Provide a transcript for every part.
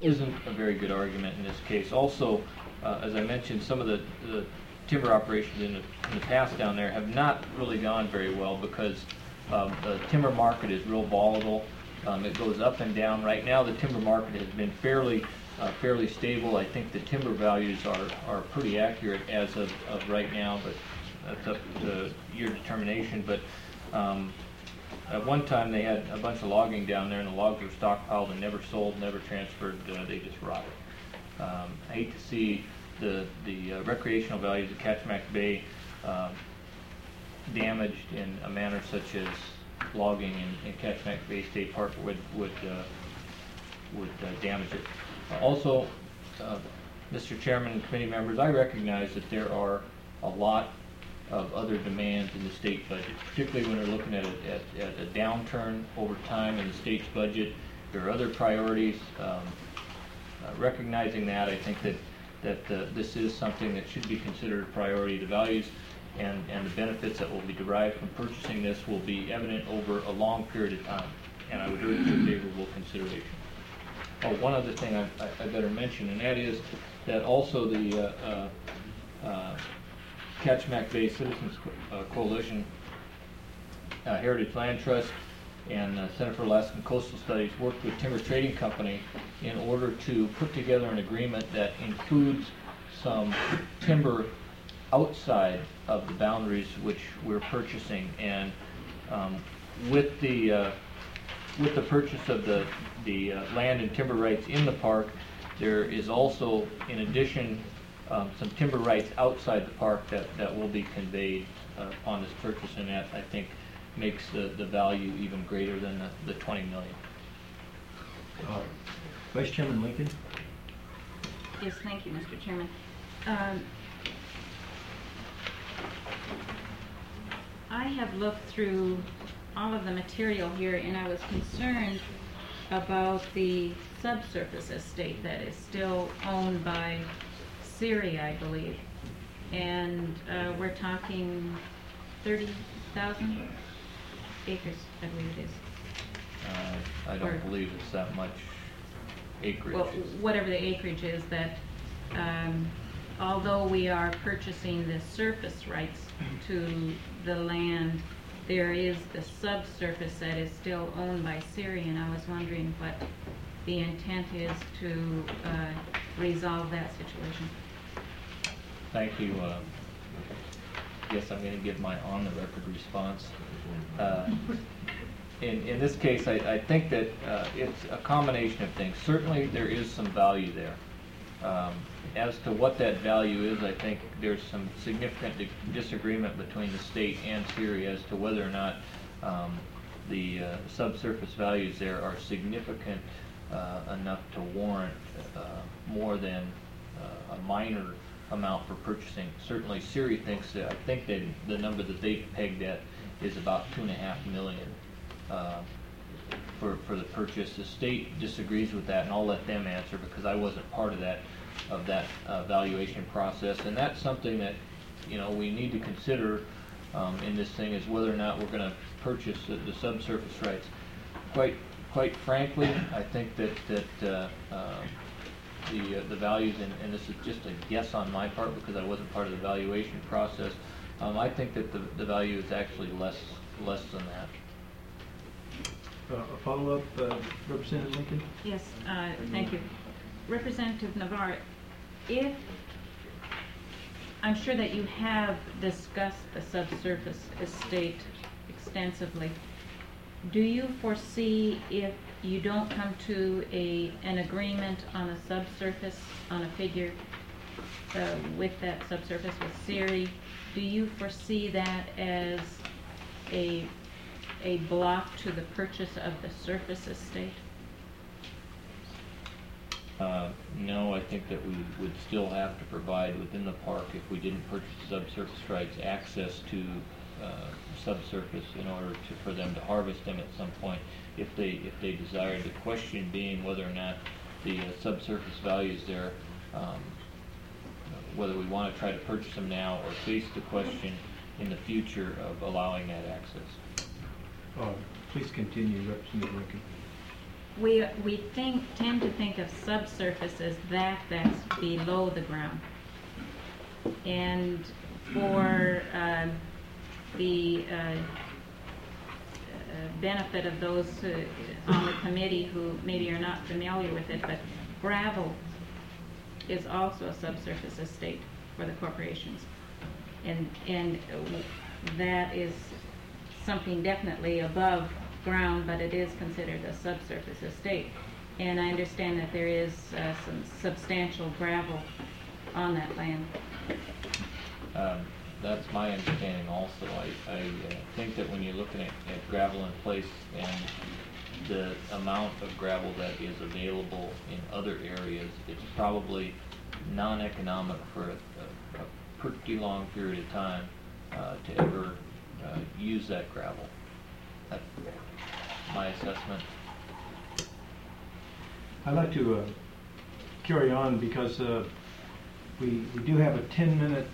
isn't a very good argument in this case. Also, as I mentioned, some of the timber operations in the past down there have not really gone very well because the timber market is real volatile. It goes up and down. Right now, the timber market has been fairly stable. I think the timber values are pretty accurate as of right now, but that's up to your determination. But at one time, they had a bunch of logging down there, and the logs were stockpiled and never sold, never transferred. They just rotted. I hate to see the recreational values of Kachemak Bay damaged in a manner such as logging in Kachemak Bay State Park would damage it. Also, Mr. Chairman and committee members, I recognize that there are a lot of other demands in the state budget, particularly when we're looking at a downturn over time in the state's budget. There are other priorities. Recognizing that, I think that this is something that should be considered a priority. The values and the benefits that will be derived from purchasing this will be evident over a long period of time, and I would urge your favorable consideration. Oh, one other thing I better mention, and that is that also the Kachemak Bay Citizens Coalition, Heritage Land Trust, and Center for Alaskan Coastal Studies worked with Timber Trading Company in order to put together an agreement that includes some timber outside of the boundaries which we're purchasing. And with the purchase of the land and timber rights in the park, there is also, in addition, some timber rights outside the park that will be conveyed on this purchase, and that, I think, makes the value even greater than the $20 million. Vice Chairman Lincoln. Yes, thank you, Mr. Chairman. I have looked through all of the material here, and I was concerned about the subsurface estate that is still owned by Siri, I believe, and we're talking 30,000 acres, I believe it is. I don't believe it's that much acreage. Well, whatever the acreage is, that although we are purchasing the surface rights to the land, there is the subsurface that is still owned by Siri, and I was wondering what the intent is to resolve that situation. Thank you. Yes, I'm going to give my on-the-record response. In this case, I think that it's a combination of things. Certainly, there is some value there. As to what that value is, I think there's some significant disagreement between the state and Siri as to whether or not the subsurface values there are significant enough to warrant more than a minor amount for purchasing. Certainly, Siri thinks that, I think that the number that they've pegged at is about $2.5 million for the purchase. The state disagrees with that, and I'll let them answer because I wasn't part of that valuation process. And that's something that we need to consider in this thing, is whether or not we're going to purchase the subsurface rights. Quite frankly, I think that the values, and this is just a guess on my part because I wasn't part of the valuation process, I think that the value is actually less than that. A follow-up, Representative Lincoln? Yes, thank you. Representative Navarre, if I'm sure that you have discussed the subsurface estate extensively, do you foresee, if you don't come to an agreement on a subsurface, on a figure with that subsurface with Siri, do you foresee that as a block to the purchase of the surface estate? No, I think that we would still have to provide within the park, if we didn't purchase subsurface rights, access to subsurface in order for them to harvest them at some point if they desire. The question being whether or not the subsurface values there, whether we want to try to purchase them now or face the question in the future of allowing that access. Please continue, Representative Lincoln. we tend to think of subsurface as that's below the ground. And for the benefit of those on the committee who maybe are not familiar with it, but gravel is also a subsurface estate for the corporations. And that is something definitely above ground, but it is considered a subsurface estate. And I understand that there is some substantial gravel on that land. That's my understanding also. I think that when you're looking at gravel in place and the amount of gravel that is available in other areas, it's probably non-economic for a pretty long period of time to ever use that gravel. That's my assessment. I'd like to carry on because we do have a 10-minute.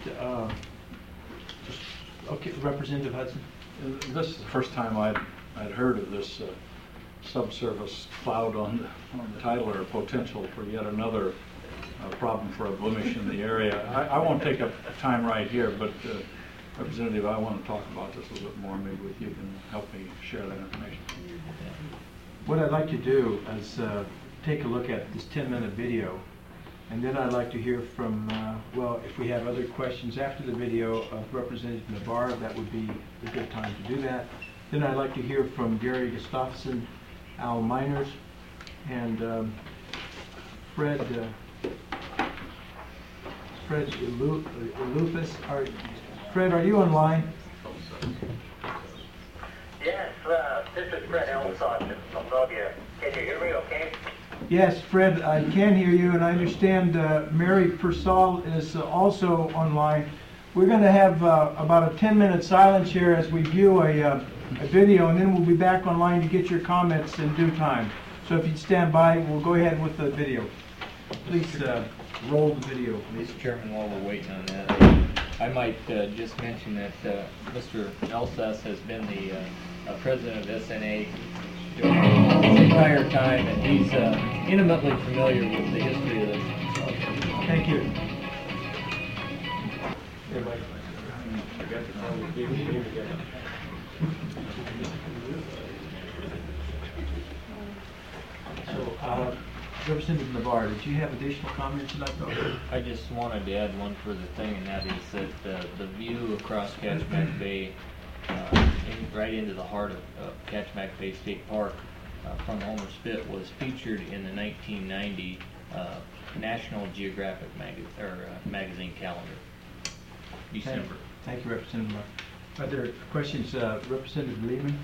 Okay, Representative Hudson. This is the first time I'd heard of this subsurface cloud on the title, or potential for yet another problem for a blemish in the area. I won't take up time right here, but Representative, I want to talk about this a little bit more. Maybe with you can help me share that information. What I'd like to do is take a look at this 10-minute video, and then I'd like to hear from, well, if we have other questions after the video of Representative Navarre, that would be a good time to do that. Then I'd like to hear from Gary Gustafson, Al Miners, and Fred Lupus. Fred, are you online? Yes, this is Fred Elson from Novia. Can you hear me okay? Yes, Fred, I can hear you, and I understand Mary Persall is also online. We're going to have about a 10-minute silence here as we view a video, and then we'll be back online to get your comments in due time. So if you'd stand by, we'll go ahead with the video. Please roll the video. Mr. Chairman, while we're waiting on that, I might just mention that Mr. Elsas has been the president of SNA during his entire time, and he's intimately familiar with the history of this. Thank you. So, Representative Navarre, did you have additional comments you'd like to offer? I just wanted to add one further thing, and that is that the view across Kachemak Bay, right into the heart of Kachemak Bay State Park from Homer Spit, was featured in the 1990 National Geographic magazine calendar, December. Thank you, Representative Navarre. Are there questions, Representative Lehman?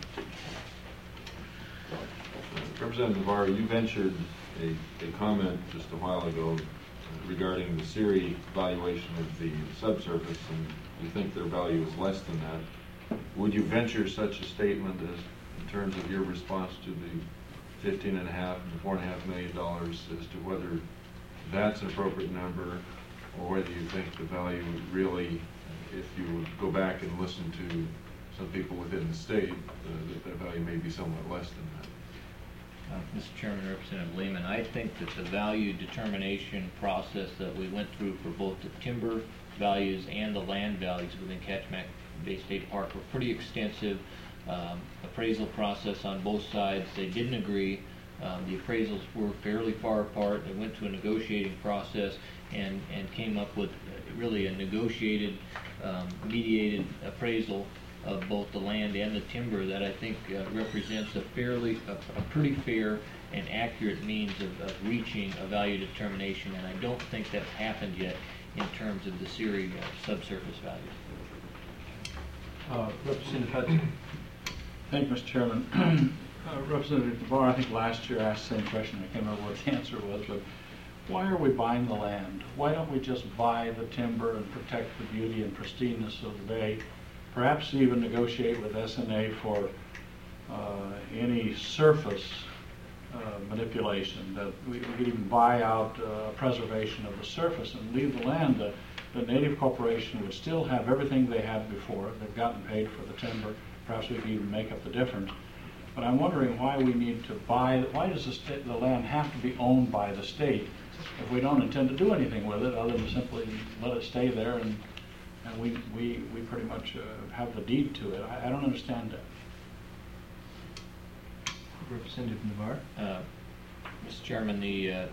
Representative Navarre, you ventured a comment just a while ago regarding the SERI valuation of the subsurface, and you think their value is less than that. Would you venture such a statement as in terms of your response to the $15.5 and $4.5 million as to whether that's an appropriate number, or whether you think the value really, if you would go back and listen to some people within the state, that value may be somewhat less than that? Mr. Chairman, Representative Lehman, I think that the value determination process that we went through for both the timber values and the land values within Kachemak Bay State Park were pretty extensive. Appraisal process on both sides. They didn't agree. The appraisals were fairly far apart. They went to a negotiating process and came up with really a negotiated, mediated appraisal of both the land and the timber that I think represents a pretty fair and accurate means of reaching a value determination, and I don't think that's happened yet in terms of the SERI subsurface values. Representative Hudson. Thank you, Mr. Chairman. Representative Navarre, I think last year I asked the same question. I can't remember what the answer was, but why are we buying the land? Why don't we just buy the timber and protect the beauty and pristineness of the bay? Perhaps even negotiate with SNA for any surface manipulation, that we could even buy out preservation of the surface and leave the land. The native corporation would still have everything they had before. They've gotten paid for the timber. Perhaps we could even make up the difference. But I'm wondering why we need to buy, why does the land have to be owned by the state if we don't intend to do anything with it other than simply let it stay there and we pretty much have the deed to it? I don't understand that. Representative Navarre? Mr. Chairman, the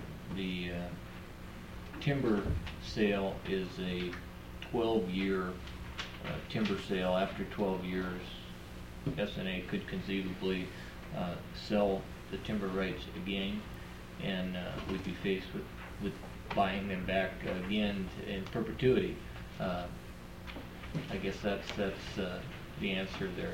timber sale is a 12-year timber sale. After 12 years, SNA could conceivably sell the timber rights again, and we'd be faced with buying them back again in perpetuity. I guess that's the answer there.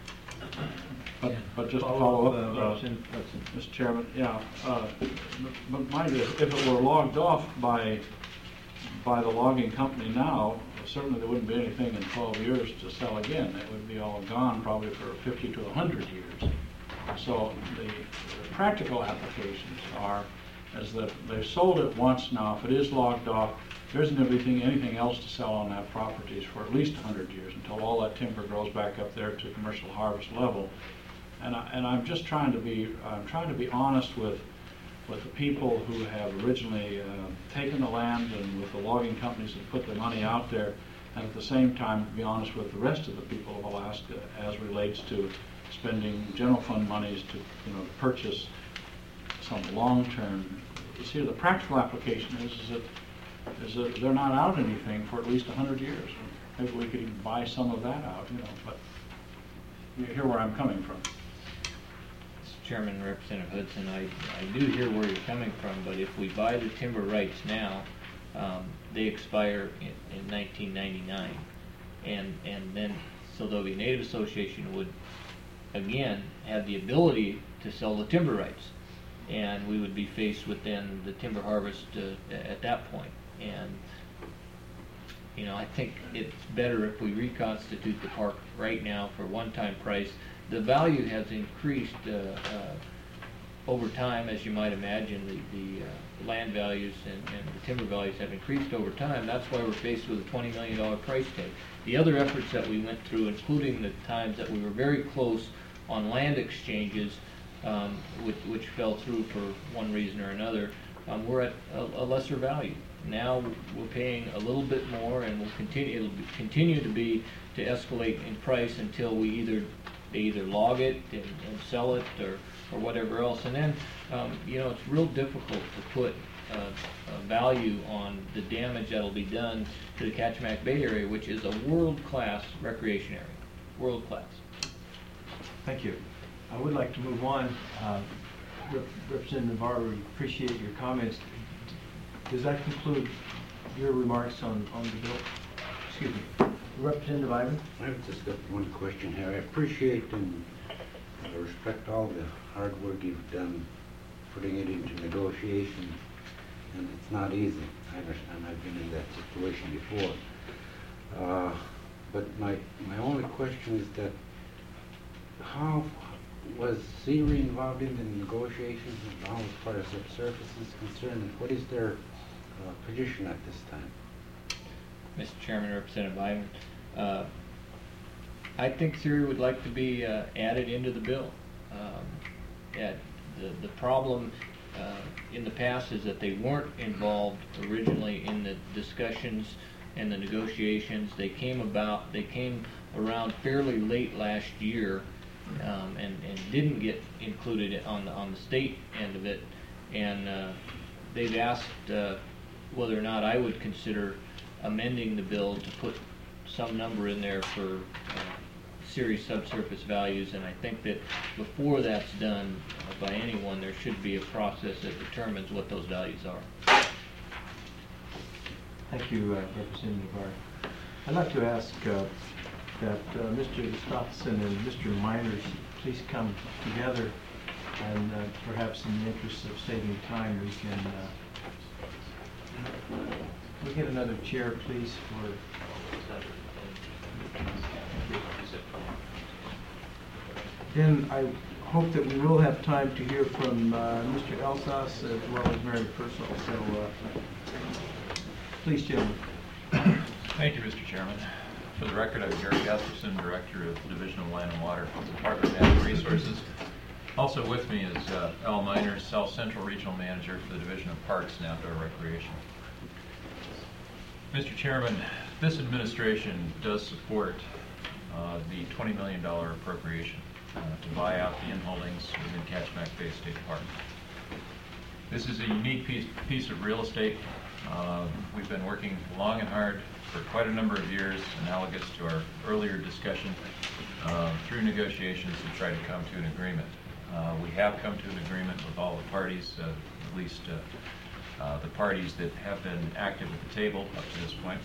But just to follow up, Mr. Chairman, yeah, but mind you, if it were logged off by the logging company now, certainly there wouldn't be anything in 12 years to sell again. It would be all gone probably for 50 to 100 years. So the practical applications are is that they've sold it once now. If it is logged off, there isn't anything else to sell on that properties for at least 100 years until all that timber grows back up there to commercial harvest level. And I'm just trying to be honest with the people who have originally taken the land and with the logging companies that put the money out there, and at the same time be honest with the rest of the people of Alaska as relates to spending general fund monies to purchase some long-term. You see, the practical application is that they're not out anything for at least 100 years. Maybe we could even buy some of that out, but you hear where I'm coming from. Mr. Chairman, Representative Hudson, I do hear where you're coming from, but if we buy the timber rights now, they expire in 1999, and then so the Native Association would again have the ability to sell the timber rights, and we would be faced with then the timber harvest at that point. And I think it's better if we reconstitute the park right now for one-time price. The value has increased over time, as you might imagine. The land values and the timber values have increased over time. That's why we're faced with a $20 million price tag. The other efforts that we went through, including the times that we were very close on land exchanges, which fell through for one reason or another, we're at a lesser value. Now we're paying a little bit more, and it'll continue to escalate in price until they either log it and sell it or whatever else. And then it's real difficult to put a value on the damage that'll be done to the Kachemak Bay area, which is a world-class recreation area. World-class. Thank you. I would like to move on. Representative Navarre, we appreciate your comments. Does that conclude your remarks on the bill? Excuse me. Representative Ivan? I've just got one question here. I appreciate and respect all the hard work you've done putting it into negotiations, and it's not easy. I understand. I've been in that situation before. But my only question is that how was CIRI involved in the negotiations and how as far as subsurface is concerned, and what is their position at this time? Mr. Chairman, Representative Ivan, I think CIRI would like to be added into the bill. The problem in the past is that they weren't involved originally in the discussions and the negotiations. They came around fairly late last year, and didn't get included on the state end of it. And they've asked whether or not I would consider amending the bill to put some number in there for CIRI subsurface values, and I think that before that's done by anyone, there should be a process that determines what those values are. Thank you, Representative Navarre. I'd like to ask that Mr. Gustafson and Mr. Miners please come together, and perhaps in the interest of saving time, we get another chair, please, for. Then I hope that we will have time to hear from Mr. Elsas as well as Mary Purcell. So please, gentlemen. Thank you, Mr. Chairman. For the record, I'm Jerry Gustafson, Director of the Division of Land and Water for the Department of Natural Resources. Also with me is Al Miner, South Central Regional Manager for the Division of Parks and Outdoor Recreation. Mr. Chairman, this administration does support the $20 million appropriation to buy out the in-holdings within Kachemak Bay State Park. This is a unique piece of real estate. We've been working long and hard for quite a number of years, analogous to our earlier discussion, through negotiations to try to come to an agreement. We have come to an agreement with all the parties, at least the parties that have been active at the table up to this point.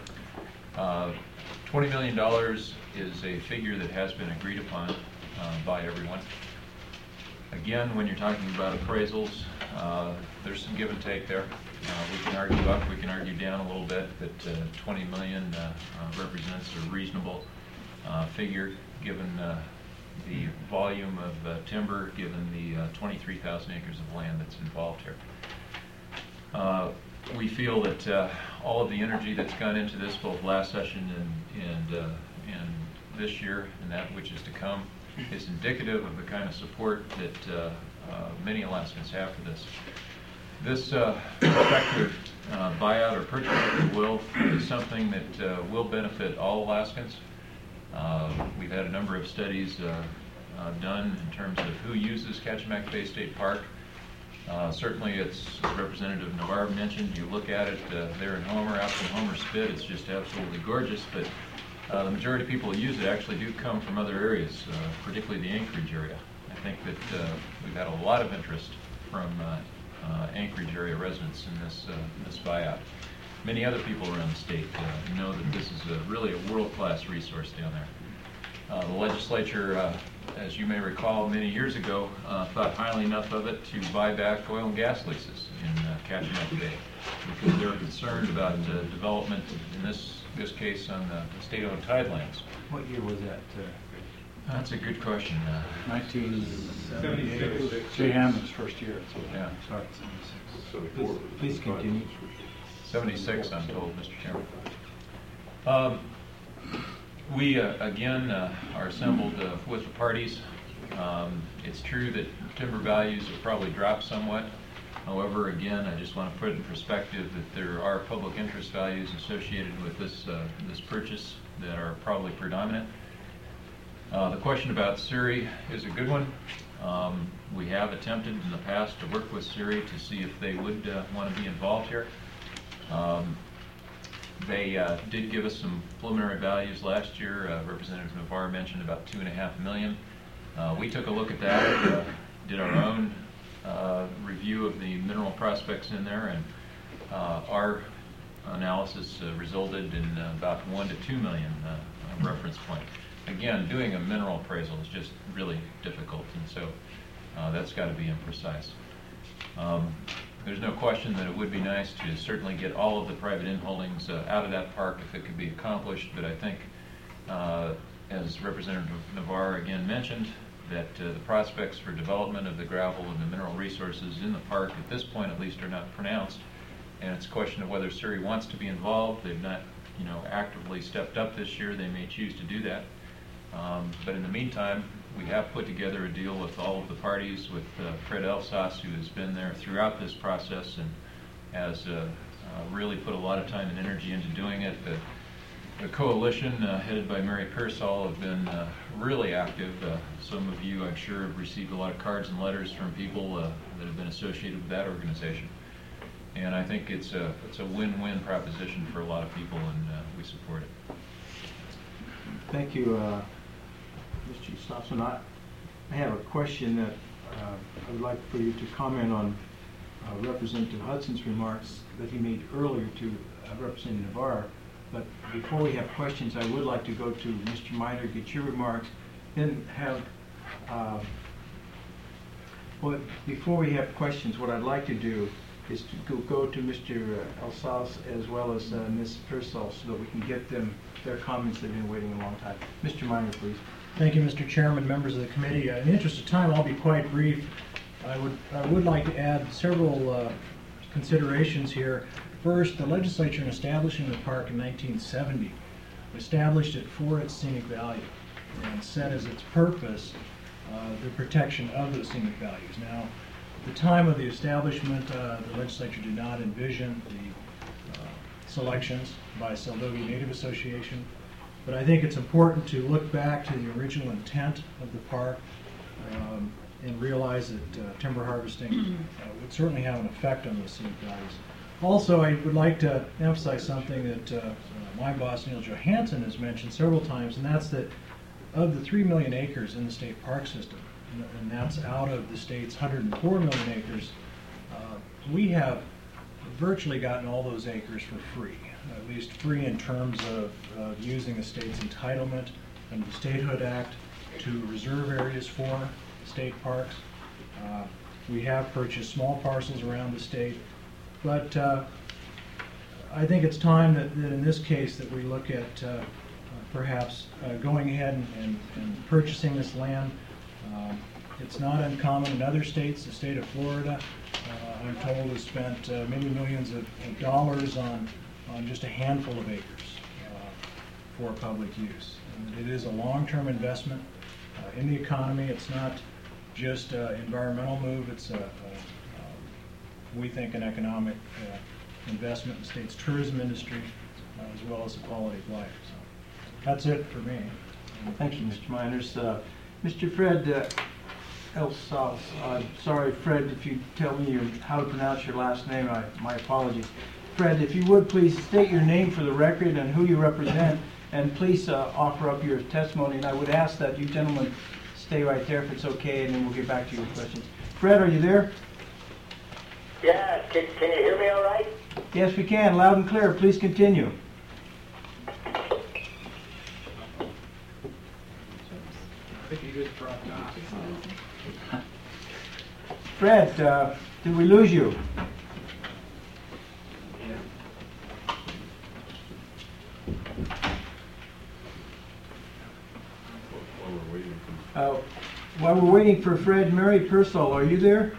$20 million is a figure that has been agreed upon by everyone. Again, when you're talking about appraisals, there's some give and take there. We can argue up, we can argue down a little bit, but 20 million represents a reasonable figure given the volume of timber, given the 23,000 acres of land that's involved here. We feel that all of the energy that's gone into this, both last session and this year and that which is to come, is indicative of the kind of support that many Alaskans have for this. This prospective buyout or purchase, if you will, is something that will benefit all Alaskans. We've had a number of studies done in terms of who uses Kachemak Bay State Park. Certainly, it's, as Representative Navarre mentioned, you look at it there in Homer, out in Homer Spit, it's just absolutely gorgeous, but the majority of people who use it actually do come from other areas, particularly the Anchorage area. I think that we've had a lot of interest from Anchorage area residents in this buyout. Many other people around the state know that this is really a world-class resource down there. The legislature, as you may recall, many years ago, thought highly enough of it to buy back oil and gas leases in Kachemak Bay because they were concerned about development, in this case, on the state-owned tidelands. What year was that? That's a good question. 1976. Jay Hammond's first year. Yeah. Sorry. Please continue. 76, I'm told, Mr. Chairman. We, again, are assembled with the parties. It's true that timber values have probably dropped somewhat. However, again, I just want to put it in perspective that there are public interest values associated with this purchase that are probably predominant. The question about SERI is a good one. We have attempted in the past to work with SERI to see if they would want to be involved here. They did give us some preliminary values last year. Representative Navarre mentioned about $2.5 million. We took a look at that, did our own review of the mineral prospects in there, and our analysis resulted in about $1 to $2 million reference point. Again, doing a mineral appraisal is just really difficult, and so that's got to be imprecise. There's no question that it would be nice to certainly get all of the private inholdings out of that park if it could be accomplished, but I think, as Representative Navarre again mentioned, that the prospects for development of the gravel and the mineral resources in the park, at this point at least, are not pronounced, and it's a question of whether SERI wants to be involved. They've not, actively stepped up this year. They may choose to do that. But in the meantime, we have put together a deal with all of the parties, with Fred Elsass, who has been there throughout this process and has really put a lot of time and energy into doing it. The coalition, headed by Mary Pearsall, have been really active. Some of you, I'm sure, have received a lot of cards and letters from people that have been associated with that organization. And I think it's a win-win proposition for a lot of people, and we support it. Thank you, Mr. Gustafson. I have a question that I would like for you to comment on Representative Hudson's remarks that he made earlier to Representative Navarre. But before we have questions, I would like to go to Mr. Miner, get your remarks, then have, well, before we have questions, what I'd like to do is to go to Mr. Elsass as well as Ms. Pearsall so that we can get them their comments. They've been waiting a long time. Mr. Miner, please. Thank you, Mr. Chairman, members of the committee. In the interest of time, I'll be quite brief. I would like to add several considerations here. First, the legislature in establishing the park in 1970 established it for its scenic value and set as its purpose the protection of those scenic values. Now, at the time of the establishment, the legislature did not envision the selections by Seldogia Native Association, but I think it's important to look back to the original intent of the park and realize that timber harvesting would certainly have an effect on those scenic values. Also, I would like to emphasize something that my boss, Neil Johansson, has mentioned several times, and that's that of the 3 million acres in the state park system, and that's out of the state's 104 million acres, we have virtually gotten all those acres for free, at least free in terms of using the state's entitlement under the Statehood Act to reserve areas for state parks. We have purchased small parcels around the state, but I think it's time that in this case that we look at perhaps going ahead and purchasing this land. It's not uncommon in other states. The state of Florida, I'm told, has spent many millions of dollars on just a handful of acres for public use. And it is a long-term investment in the economy. It's not just an environmental move. It's we think an economic investment in the state's tourism industry as well as the quality of life. So that's it for me. Thank you, Mr. Miners. Mr. Fred Elsass, sorry, Fred, if you tell me how to pronounce your last name, my apologies. Fred, if you would please state your name for the record and who you represent, and please offer up your testimony. And I would ask that you gentlemen stay right there if it's okay, and then we'll get back to your questions. Fred, are you there? Yeah, can you hear me all right? Yes, we can. Loud and clear. Please continue. Fred, did we lose you? While we're waiting for Fred, Mary Purcell, are you there?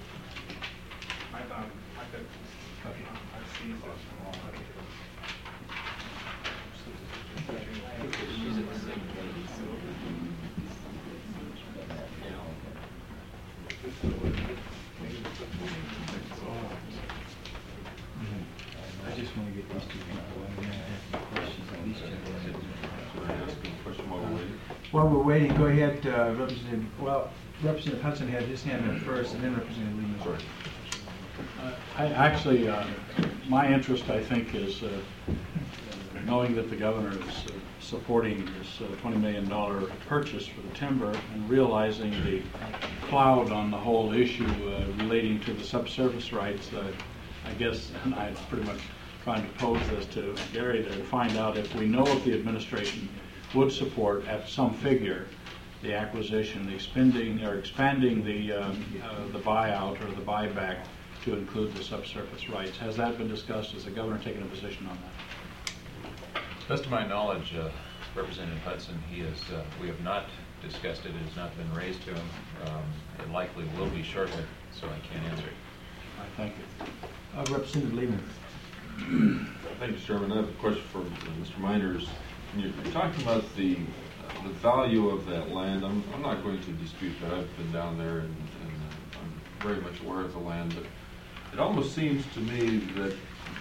I just want to get these two people in there and have questions on these two. While we're waiting, go ahead, Representative Hudson had his hand up first, and then Representative Lehman. My interest, I think, is knowing that the governor is supporting this $20 million purchase for the timber and realizing the cloud on the whole issue relating to the subsurface rights. I guess, and I'm pretty much trying to pose this to Gary there to find out if we know if the administration would support at some figure the acquisition, the expanding the buyout or the buyback to include the subsurface rights. Has that been discussed? Has the governor taken a position on that? Best of my knowledge, Representative Hudson, we have not discussed it. It has not been raised to him. It likely will be shortly, so I can't answer it. All right, thank you. Representative Lehman. Thank you, Chairman. I have a question for Mr. Miners. You're talking about the value of that land. I'm not going to dispute that. I've been down there and I'm very much aware of the land, but it almost seems to me that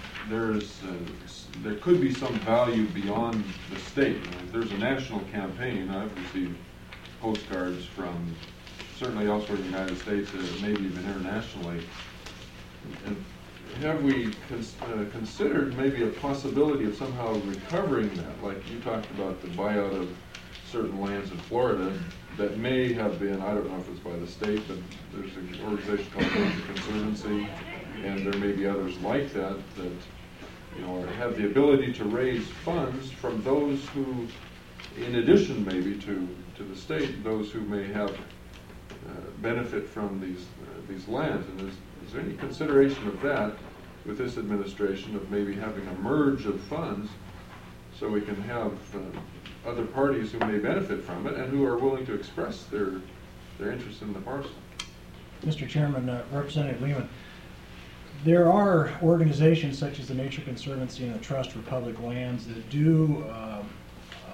there could be some value beyond the state. If there's a national campaign, I've received postcards from certainly elsewhere in the United States, maybe even internationally. And have we considered maybe a possibility of somehow recovering that? Like you talked about the buyout of certain lands in Florida that may have been, I don't know if it's by the state, but there's an organization called the Conservancy, and there may be others like that have the ability to raise funds from those who, in addition maybe to the state, those who may have benefit from these lands. And is there any consideration of that with this administration of maybe having a merge of funds so we can have other parties who may benefit from it and who are willing to express their interest in the parcel? Mr. Chairman, Representative Lehman, there are organizations such as the Nature Conservancy and the Trust for Public Lands that do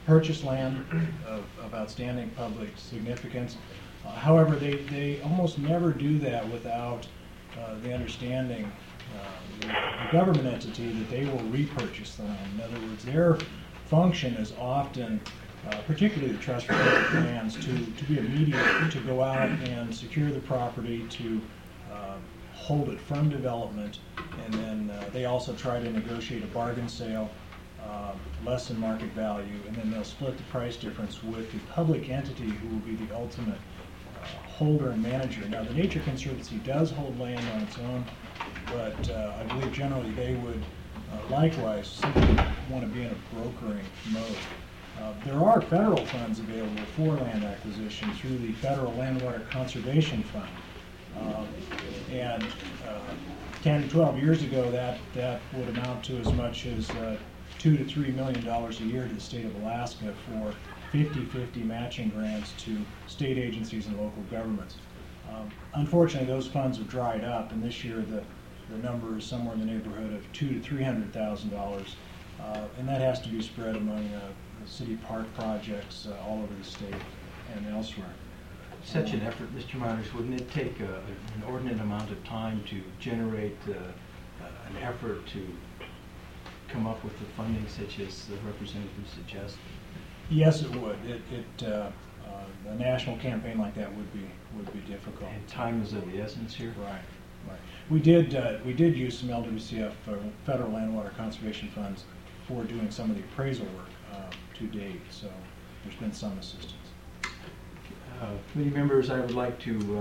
purchase land of outstanding public significance. However, they almost never do that without the understanding, the government entity, that they will repurchase the land. In other words, their function is often, particularly the trust for public lands, to be immediate, to go out and secure the property, to hold it from development, and then they also try to negotiate a bargain sale, less than market value, and then they'll split the price difference with the public entity who will be the ultimate holder and manager. Now, the Nature Conservancy does hold land on its own, but I believe generally they would likewise simply want to be in a brokering mode. There are federal funds available for land acquisition through the Federal Land Water Conservation Fund. And 10 to 12 years ago, that would amount to as much as $2 to $3 million a year to the state of Alaska for 50-50 matching grants to state agencies and local governments. Unfortunately, those funds have dried up, and this year the number is somewhere in the neighborhood of $200,000 to $300,000, and that has to be spread among city park projects all over the state and elsewhere. Such an effort, Mr. Myers, wouldn't it take an inordinate amount of time to generate an effort to come up with the funding such as the representative suggests? Yes, it would. A national campaign like that would be difficult. And time is of the essence here. Right. We did use some LWCF federal land water conservation funds for doing some of the appraisal work to date. So there's been some assistance. Committee members, I would like to.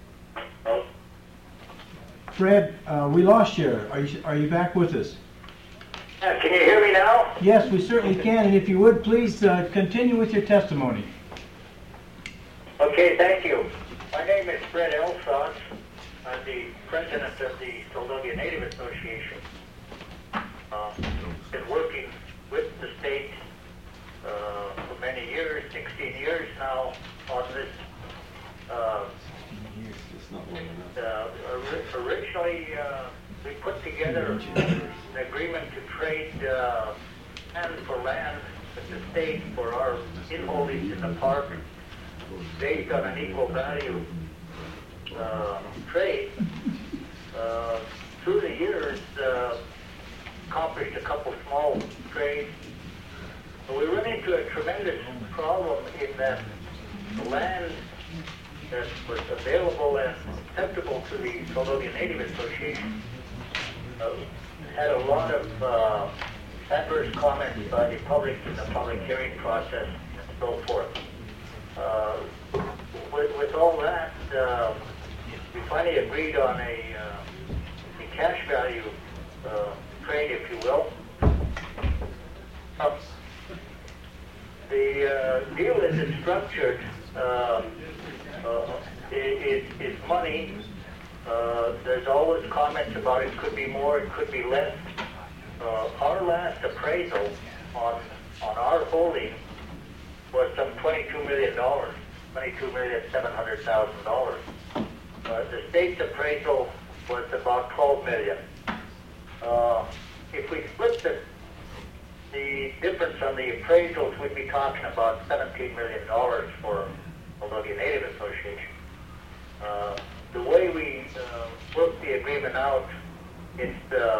Fred, we lost you. Are you back with us? Can you hear me now? Yes, we certainly can. And if you would, please continue with your testimony. Okay, thank you. My name is Fred Elsons. I'm the president of the Soldovia Native Association. Been working with the state for many years, 16 years now, on this. Originally, we put together an agreement to trade land for land with the state for our inholdings in the park based on an equal value trade. Through the years, accomplished a couple small trades. But we run into a tremendous problem in that the land that was available and acceptable to the Soldovia Native Association had a lot of adverse comments by the public in the public hearing process and so forth. With all that, we finally agreed on a cash value trade, if you will. The deal as it's structured is money. There's always comments about it could be more, it could be less. Our last appraisal on our holding was some $22 million, $22,700,000. The state's appraisal was about $12 million. If we split the difference on the appraisals, we'd be talking about $17 million for Soldovia Native Association. The way we worked the agreement out, it's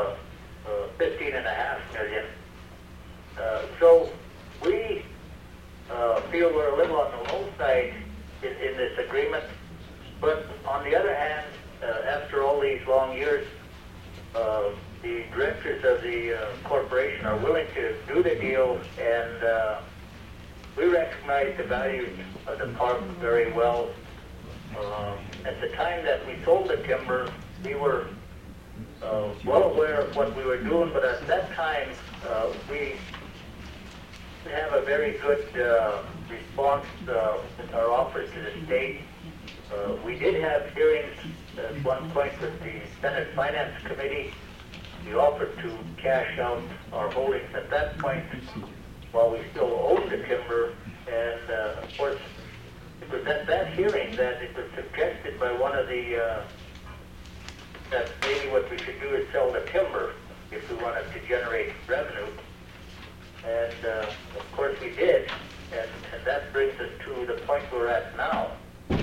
$15.5 million. So we feel we're a little on the low side in this agreement, but on the other hand, after all these long years, the directors of the corporation are willing to do the deal, and we recognize the value of the park very well. At the time that we sold the timber, we were well aware of what we were doing, but at that time, we have a very good response in our office to the state. We did have hearings at one point with the Senate Finance Committee. We offered to cash out our holdings at that point while we still owned the timber, and of course, it was at that hearing that it was suggested by one of the that maybe what we should do is sell the timber if we wanted to generate revenue. And of course we did, and that brings us to the point we're at now.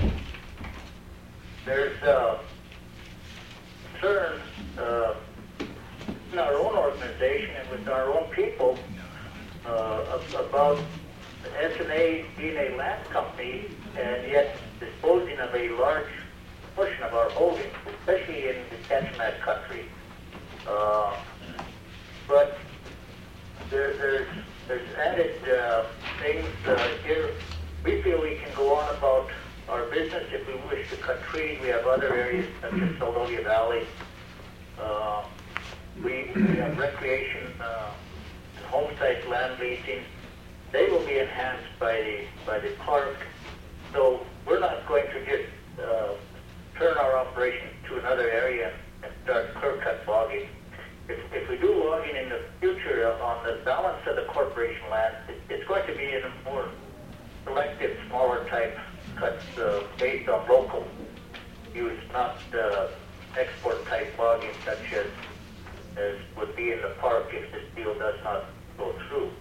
There's concern in our own organization and with our own people about S&A being a land company and yet disposing of a large portion of our holdings, especially in the Kachemak country. But there's added things here. We feel we can go on about our business if we wish to cut trees. We have other areas such as Selolia Valley. We have recreation and home site land leasing. They will be enhanced by the park. So we're not going to just turn our operation to another area and start clear-cut logging. If we do logging in the future on the balance of the corporation land, it's going to be in a more selective, smaller type cuts based on local use, not export type logging such as would be in the park if this deal does not go through.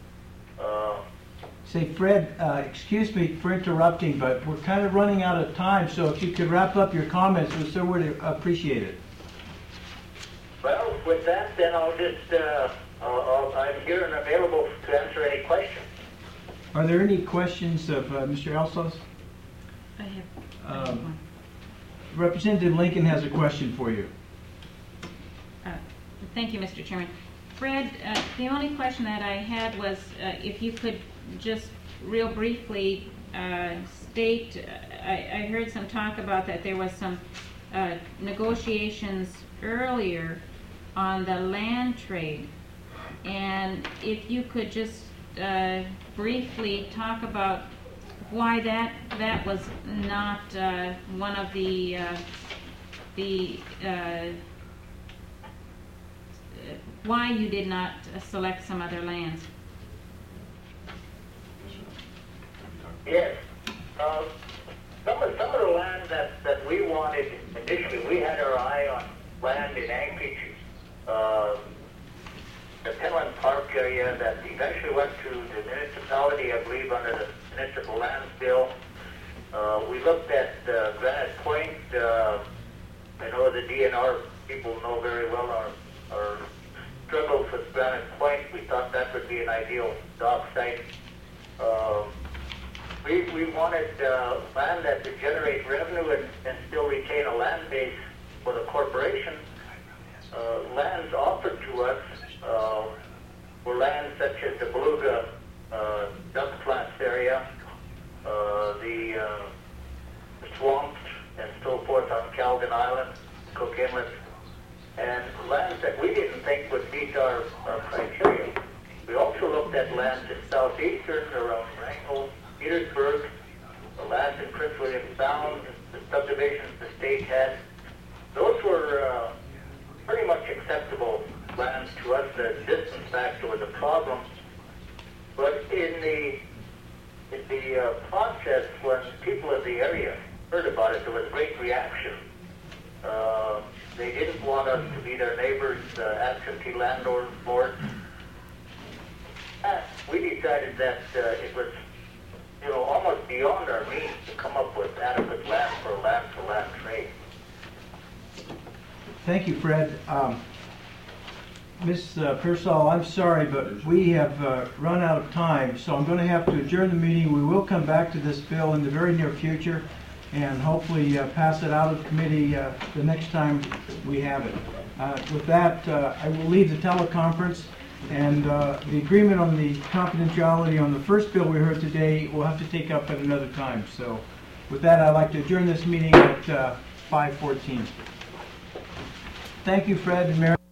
Say, Fred, excuse me for interrupting, but we're kind of running out of time, so if you could wrap up your comments, we so would appreciate it. Well, with that, then I'll just, I'm here and available to answer any questions. Are there any questions of Mr. Alsos? I have one. Representative Lincoln has a question for you. Thank you, Mr. Chairman. Fred, the only question that I had was if you could just real briefly state, I heard some talk about that there was some negotiations earlier on the land trade, and if you could just briefly talk about why that was not one of the why you did not select some other lands. Yes. Some of the land that we wanted initially, we had our eye on land in Anchorage, the Penland Park area that eventually went to the municipality, I believe, under the municipal lands bill. We looked at Granite Point. I know the DNR people know very well our struggles with Granite Point. We thought that would be an ideal dock site. We wanted land that would generate revenue and still retain a land base for the corporation. Lands offered to us were lands such as the Beluga Duck Flats area, the swamps and so forth on Calvin Island, Cook Inlet, and lands that we didn't think would meet our criteria. We also looked at lands in southeastern around Wrangell, Petersburg, the lands in Prince William Sound, the subdivisions the state had. Those were pretty much acceptable lands to us. The distance factor was a problem. But in the process, when people in the area heard about it, there was great reaction. They didn't want us to be their neighbors, absentee landlords. We decided that it was, almost beyond our means to come up with adequate land for land trade. Thank you, Fred. Ms. Pearsall, I'm sorry, but we have run out of time, so I'm going to have to adjourn the meeting. We will come back to this bill in the very near future and hopefully pass it out of committee the next time we have it. With that, I will leave the teleconference, and the agreement on the confidentiality on the first bill we heard today we'll have to take up at another time. So with that, I'd like to adjourn this meeting at 5:14. Thank you, Fred and Mary.